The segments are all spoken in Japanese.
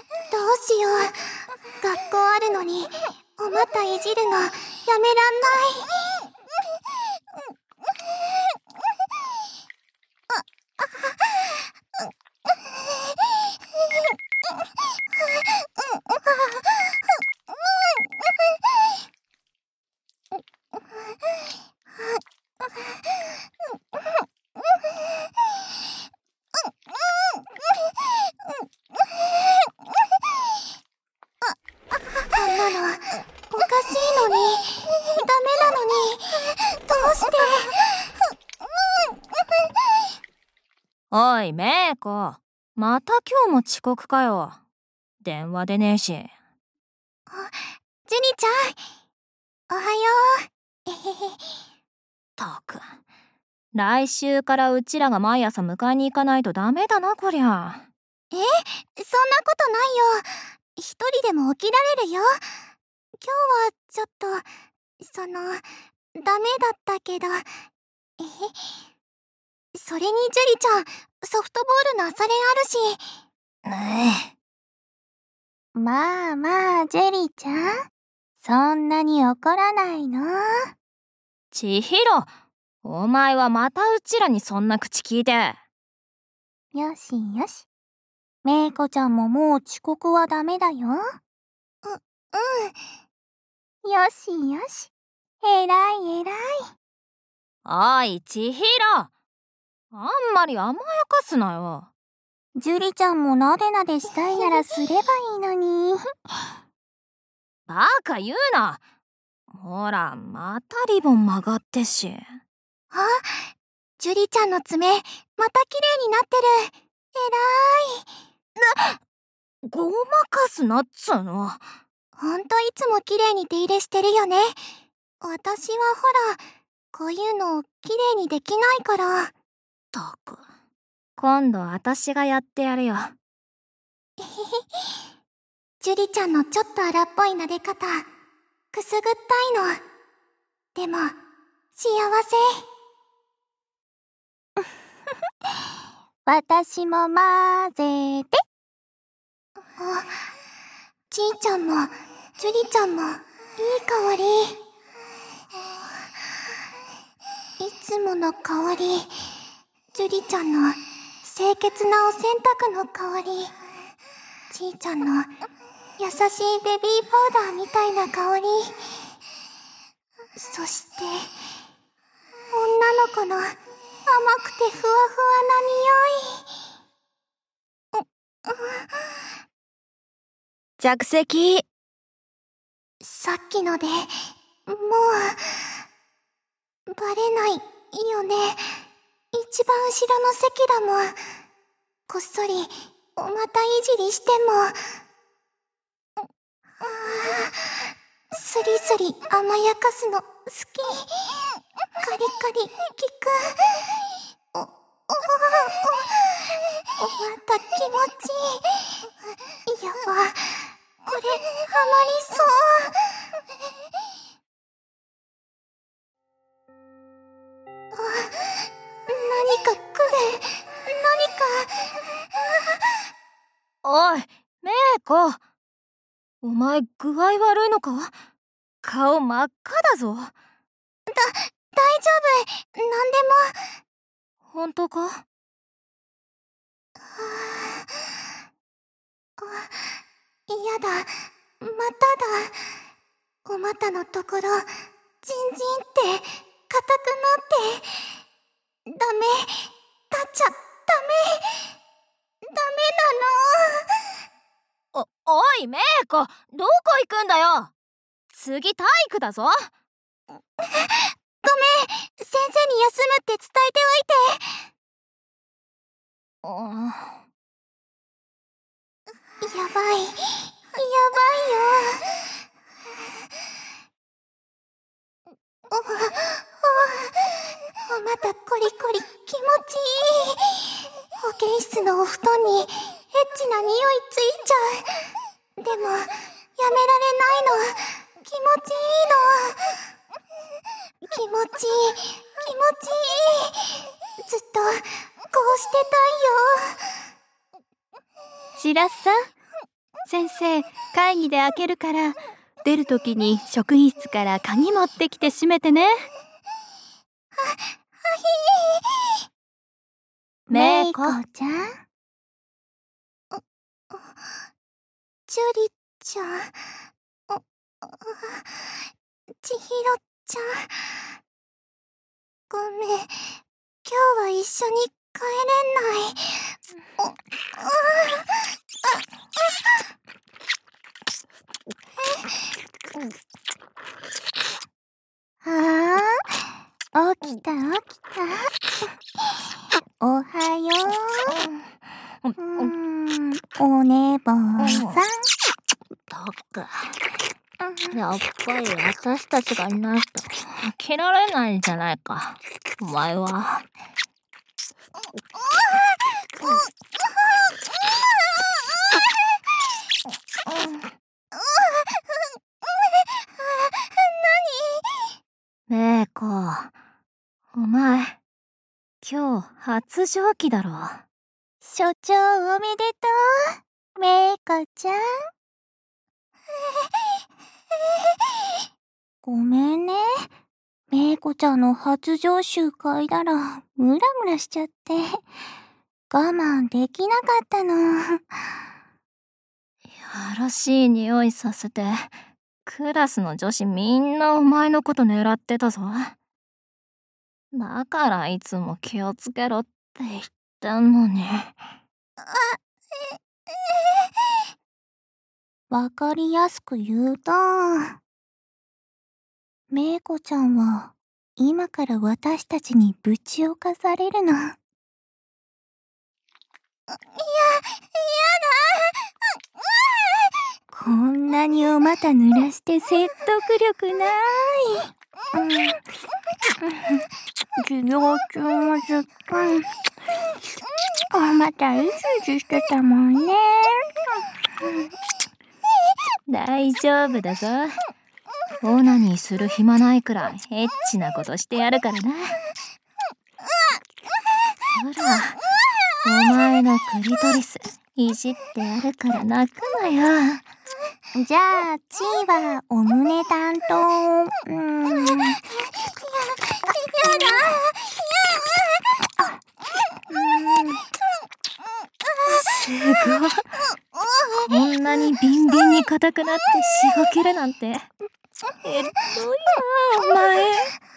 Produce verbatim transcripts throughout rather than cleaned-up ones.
どうしよう。学校あるのにお股いじるのやめらんない。こんなのおかしいのに、ダメなのに、どうして。 おいメイコ、また今日も遅刻かよ。電話出ねえし。 ジュニちゃん、おはよう。えへへ。 ったく、来週からうちらが毎朝迎えに行かないとダメだなこりゃ。 え、そんなことないよ。一人でも起きられるよ。今日はちょっと、その、ダメだったけど。えへ。それにジュリちゃん、ソフトボールの朝練あるし。 ねえ。まあまあ、ジェリちゃん。そんなに怒らないの？ 千尋、お前はまたうちらにそんな口聞いて。 よしよし。メイコちゃんももう遅刻はダメだよ。う、うん。よしよし。えらいえらい。 おい、千尋。あんまり甘やかすなよ。 ジュリちゃんもなでなでしたいならすればいいのに。 バカ言うな。ほら、またリボン曲がってし。 あ、ジュリちゃんの爪、また綺麗になってる。えらい。 な、ごまかすなっつうの。 ほんといつも綺麗に手入れしてるよね。私はほら、こういうの綺麗にできないから。 ったく、今度私がやってやるよ。 えへへ。ジュリちゃんのちょっと荒っぽい撫で方、くすぐったいの。でも、幸せ。 私も混ぜて。 あ、ちーちゃんも、ジュリちゃんも、いい香り。いつもの香り。ジュリちゃんの清潔なお洗濯の香り。ちーちゃんの優しいベビーパウダーみたいな香り。そして、女の子の甘くてふわふわな匂い。 着席。 さっきので、もう、バレないよね。一番後ろの席だもん。こっそり、お股いじりしても。スリスリ甘やかすの好き。カリカリ効く。お、お、お、お股気持ちいい。やば、これハマりそう。あ、何か来る。何か。 おい、メイコ。お前具合悪いのか？顔真っ赤だぞ。だ、 大丈夫。なんでも。 本当か？ はあ、あ、嫌だ。まただ。お股のところ、ジンジンって、硬くなって。ダメ。立っちゃ、ダメ。ダメなの。お、おいメイコ、どこ行くんだよ。次体育だぞ。 ごめん、先生に休むって伝えておいて。やばい、やばいよ。お、お、お股コリコリ気持ちいい。保健室のお布団にエッチな匂いついちゃう。でも、やめられないの。気持ちいいの。気持ちいい、気持ちいい。ずっと、こうしてたいよ。 しらすさん、 先生、会議で開けるから、出るときに職員室から鍵持ってきて閉めてね。は、はい。めいこちゃん。 ジュリちゃん、ちひろちゃん、ごめん、今日は一緒に帰れない。ああ、起きた起きた。おはよう。うーん、お寝坊さん。 ったく、やっぱり私たちがいないと起きられないんじゃないか、お前は。めいこ、お前今日発情期だろ。 所長おめでとう、めいこちゃん。ごめんね、めいこちゃんの発情臭嗅いだらムラムラしちゃって我慢できなかったの。 やらしい匂いさせて、クラスの女子みんなお前のこと狙ってたぞ。だからいつも気をつけろって言ってんのに。 わかりやすく言うと、めいこちゃんは今から私たちにぶちをかされるの。いや、やだ。こんなにお股濡らして説得力ない。うん、授業中もずっとお股いじいじしてたもんね。 大丈夫だぞ。オナニーする暇ないくらいエッチなことしてやるからな。ほら、お前のクリトリスいじってやるから泣くなよ。 じゃあ、ちーはお胸担当。うーん。や、やだ。 すごい。こんなにビンビンに硬くなってしごけるなんて。えっといな、お前。と、友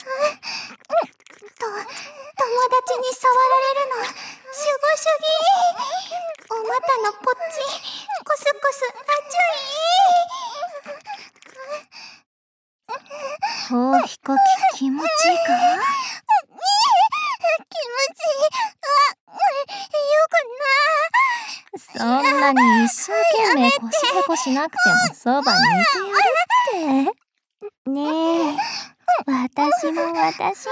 達に触られるの、守護主義。お股のポッチ、コスコス、あちゅい。ほうひこき気持ちいいか？ 気持ちいい。あ、よくない。そんなに一生懸命コシへこしなくてもそばにいてやるって。 ねえ、私も私も。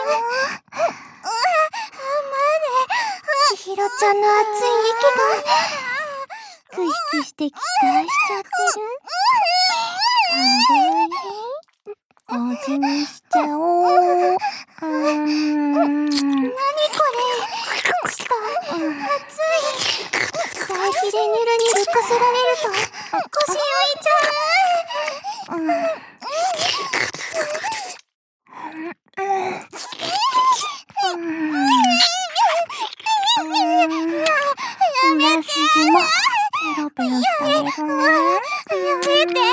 ちひろちゃんの熱い息がクイクイして期待しちゃってる。かわいい。味見しちゃおう。うーん。なにこれ。した。熱い。唾液でニュルニュルこすられると腰浮いちゃう。うん。裏筋もペロペロしてあげるね。やめて。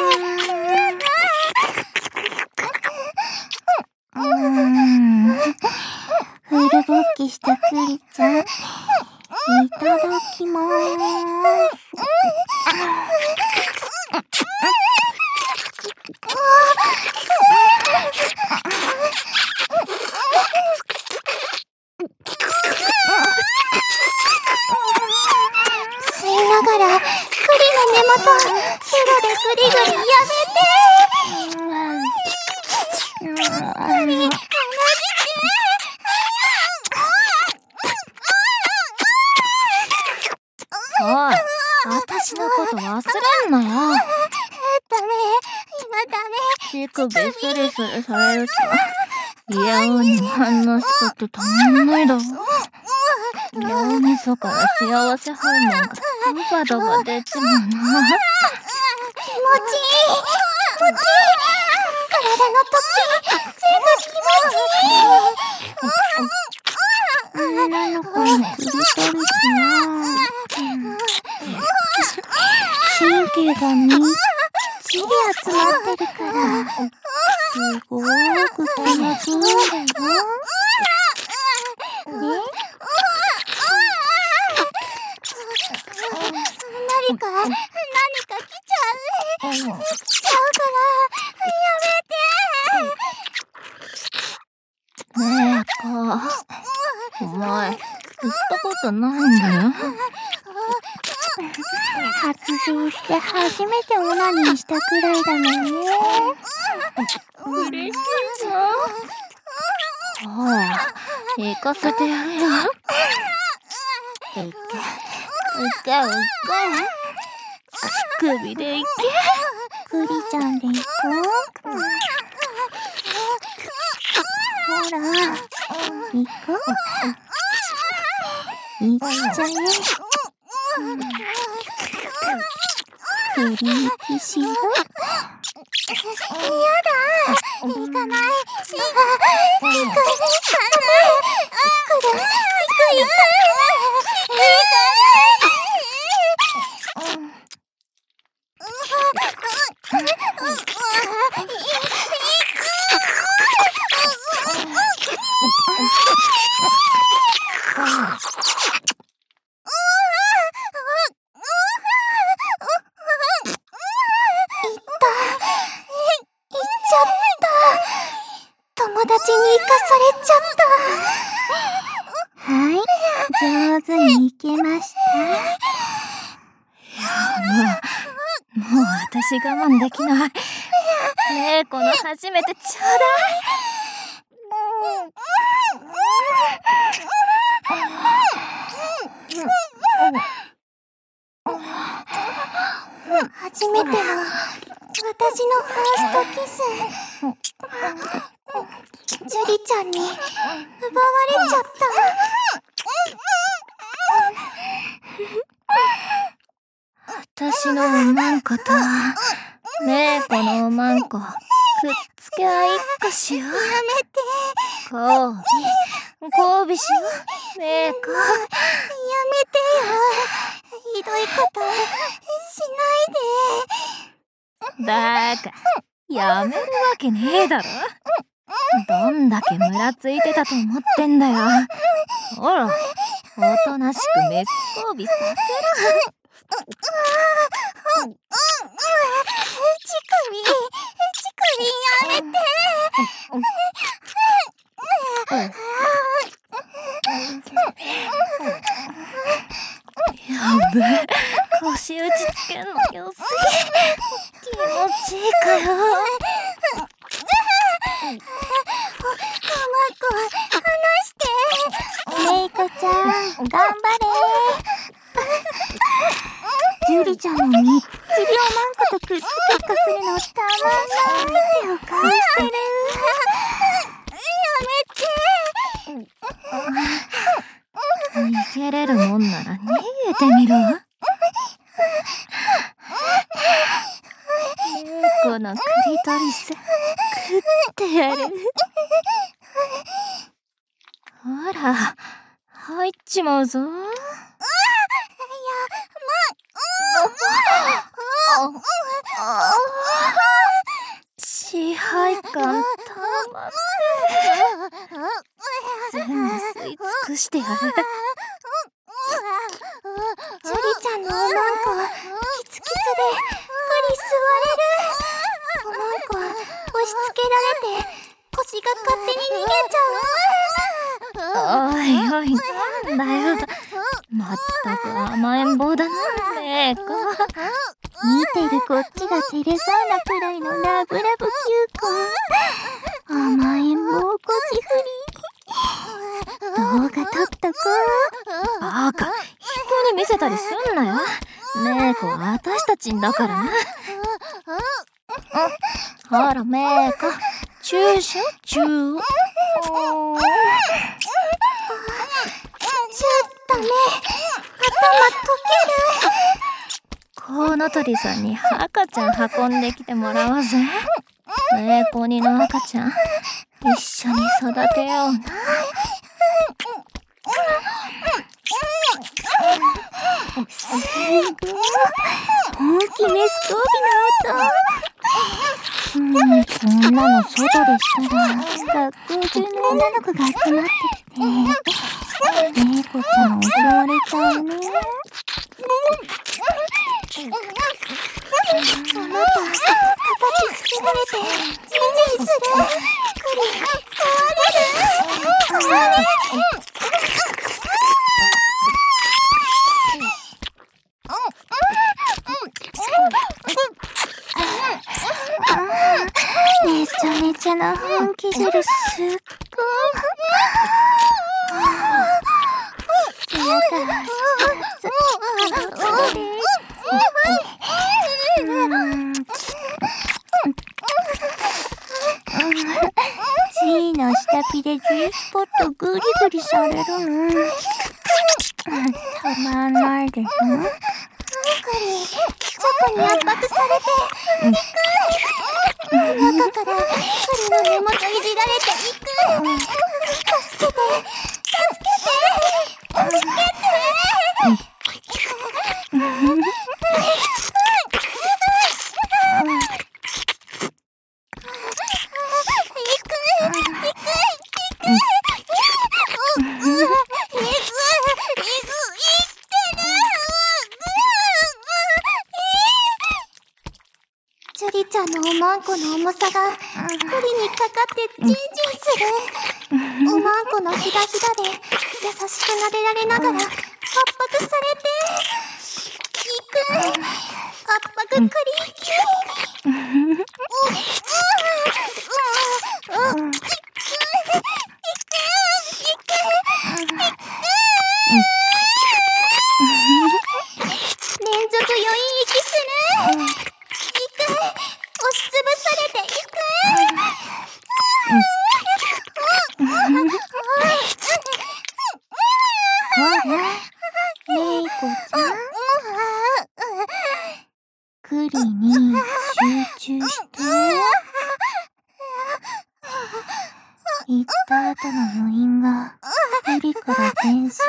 うーん。フル勃起したクリちゃん、いただきまーす。吸いながら栗の根元風呂でグリグリやめて。栗離して。 おい、私のこと忘れんなよ。 ダメ、今ダメ。手首スリスリされるとイヤオに反応したってたまんないだろ。脳みそから幸せホルモンがドバドバ出ちまうな。 気持ちいい気持ちいい。体の突起、全部気持ちいい。 女の子のクリトリスな。神経がみっちり集まってるから、すごーく気持ちいいんだよ。 何か、何か来ちゃう。来ちゃうから、やめて。 ねえか、お前、言ったことないんだよ。 発情して初めてオナニーしたくらいだもんね。 嬉しいぞ。ほら、行かせてやるよ。いけ、いけ、いけ。首でいけ。 クリちゃんで行こう。ほら、行こう。行っちゃえ。クリーキシよ。やだ。行かない。行く。行かない。行く。行く。行く。行か友達に生かされちゃった。はい、上手に行けました。 もう、もう私我慢できない。ねえ、この初めてちょうだい。 初めての私のファーストキス。ジュリちゃんに奪われちゃった。 私のおまんことねえこのおまんこくっつけ合いっこしよう。やめて。交尾交尾しよう。ねえこやめてよ。ひどいことしないで。 だからやめるわけねえだろ。どんだけムラついてたと思ってんだよ。ほらおとなしくメス交尾させろ。 乳首乳首やめて。 やべえ腰打ちつけんのよすぎ。気持ちいいかよ。 おまんこ離して。メイコちゃん頑張れ。ジュリちゃんのみっちりおまんことくっつけっこするのたまんない。手を返してる。やめて。 逃げれるもんなら逃げてみろ。このクリトリス食ってやる。ほら入っちまうぞ。支配感たまんねえ。全部吸い尽くしてやる。 ジュリちゃんのおまんこキツキツでゴリ吸われる。おまんこ押し付けられて腰が勝手に逃げちゃう。 おいおいなんだよ。まったく甘えん坊だなねえこ。 見てるこっちが照れそうなくらいのラブラブキューコ。甘えん坊腰振り。動画撮っとこう。 バカ人に見せたりすんなよ。ねえこ私たちんだからな。ほらめいこチューしよチュー。 ちょっとね頭溶ける。 コウノトリさんに赤ちゃん運んできてもらおうぜ。猫にの赤ちゃん、一緒に育てような。すごい。大きメス交尾の音。うん、こんなの外でしたら、学校中の女の子が集まってきて、猫ちゃん襲われちゃうね。あなた、形つけられて、ジンジンする。クリ、壊れる。壊れる。めちゃめちゃな本気汁すっごい。やだ。G の下ピで G スポットグリグリされるの。たまんないでしょ。 クリ、チョコに圧迫されて、中からクリの根元いじられていく。助けて、助けて、助けて。ジュリちゃんのおまんこの重さがクリにかかってジンジンする。おまんこのひだひだで優しく撫でられながら圧迫されていく。圧迫クリ連続余韻息する。押しつぶされていく。 メイコちゃん、クリに集中して。行った後の余韻がクリから全身にふ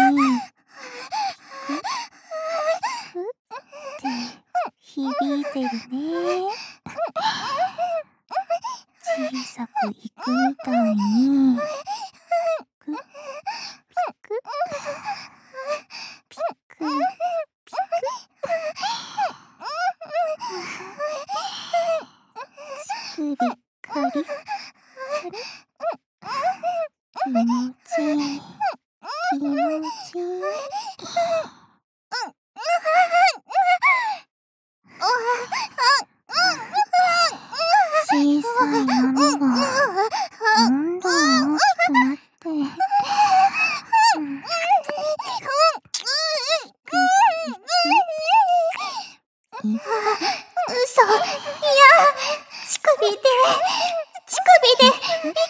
って響いてるね。小さくいくみたいに。ピクピクピクピク。ちくりかりかり。気持ちいい、気持ちいい。小さい波がどんどん大きくなって、 嘘、いや、乳首で、乳首で、いく。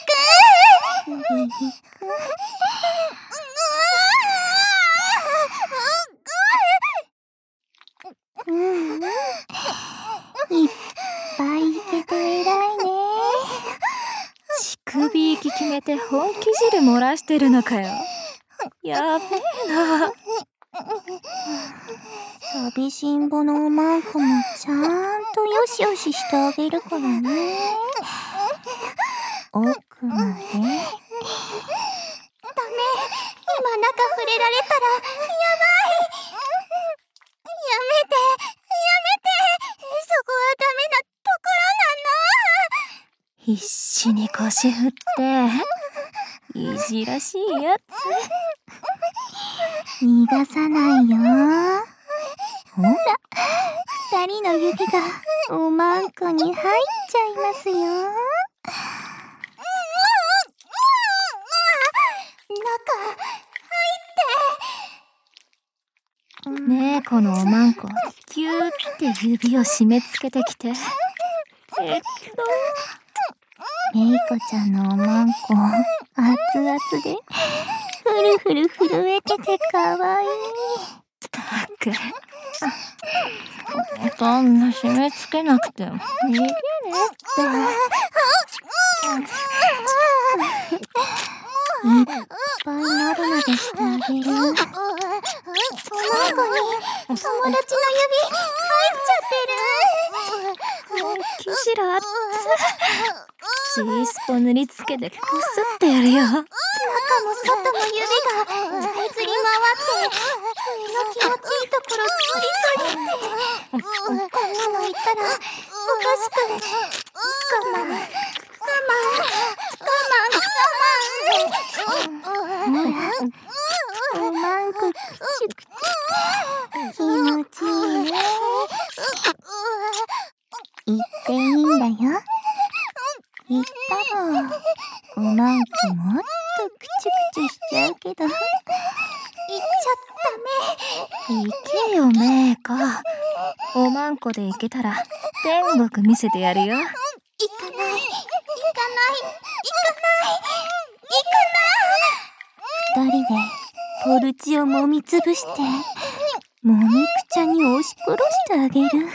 うん、いっぱいいけて偉いね。 乳首息決めて本気汁漏らしてるのかよ。やべえな。 寂しんぼのおまんこもちゃんとよしよししてあげるからね。奥まで。 ダメ、今中触れられたらやばい。やめて、やめて、そこはダメなところなの。 必死に腰振っていじらしいやつ。 逃がさないよ。ほら、二人の指がおまんこに入っちゃいますよ。 中ねえ、このおまんこギューって指を締め付けてきて。えっとメイコちゃんのおまんこ熱々でフルフル震えててかわいい。 ったく。そんな締め付けなくても逃げれって。 いっぱいなるまでしてあげる。 おまんこに友達の指入っちゃってる。 本気しらっつ。チースポ塗りつけてこすってやるよ。 中も外も指がさえずり回って君の気持ちいいところツリツリってこんなの言ったらおかしく我慢我慢我慢我慢。 おまんこくちゅくちゅ気持ちいいね。言っていいんだよ。言ったらおまんこもっとくちゅくちゅしちゃうけど。 言っちゃダメ。 行けよメイコ。おまんこで行けたら天国見せてやるよ。 行かない行かない行かない二人でポルチを揉みつぶしてもみくちゃに押し殺してあげる。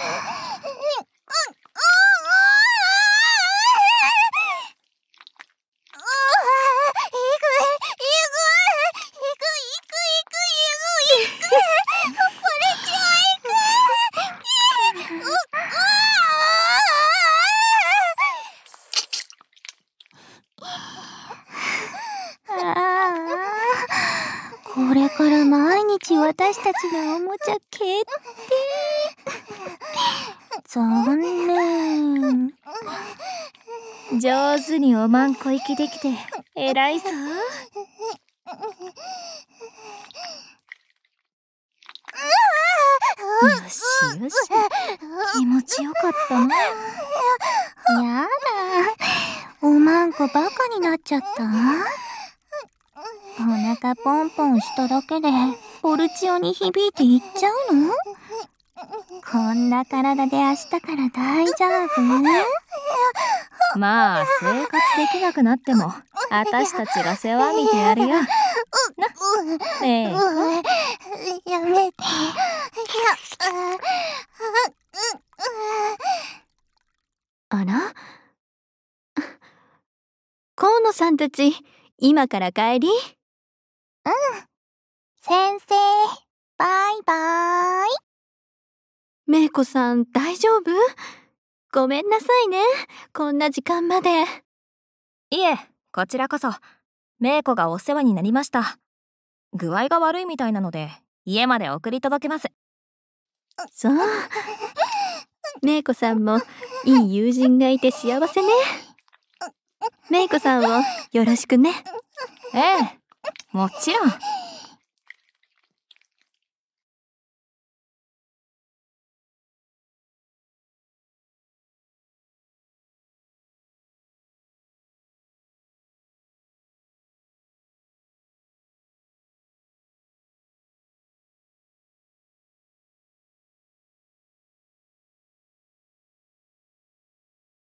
これから毎日私たちのおもちゃ決定。残念。 上手におまんこ行きできて偉いぞ。よしよし、気持ちよかったな。 やだ、おまんこバカになっちゃった。お腹ポンポンしただけでポルチオに響いていっちゃうの？こんな体で明日から大丈夫？ まあ生活できなくなっても私たちが世話見てやるよ。な、ねえ。 やめて。 あら？河野さんたち、今から帰り？ うん。先生、バイバーイ。 めいこさん、大丈夫？ごめんなさいね。こんな時間まで。 いえ、こちらこそ。めいこがお世話になりました。具合が悪いみたいなので、家まで送り届けます。 そう。めいこさんも、いい友人がいて幸せね。めいこさんをよろしくね。 ええ、もちろん。